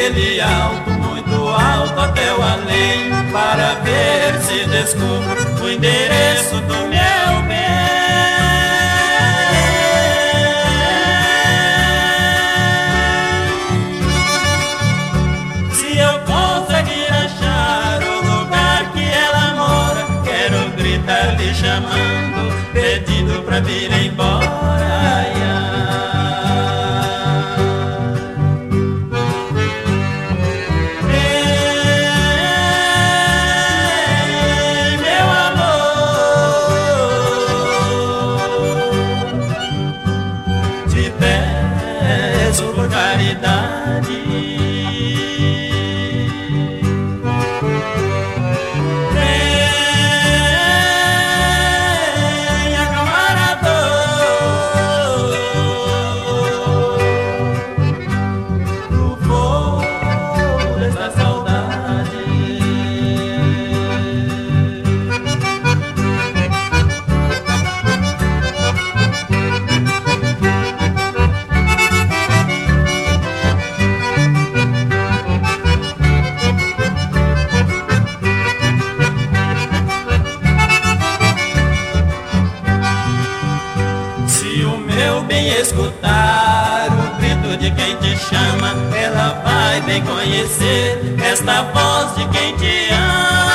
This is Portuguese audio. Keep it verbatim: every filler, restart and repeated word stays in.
ele alto, muito alto até o além, para ver se descubro o endereço do meu bem. Se eu conseguir achar o lugar que ela mora, quero gritar lhe chamando, pedindo pra vir embora. Ai, ai. Por caridade, venha camarada, no fogo desta saudade. Escutar o grito de quem te chama, ela vai bem conhecer esta voz de quem te ama.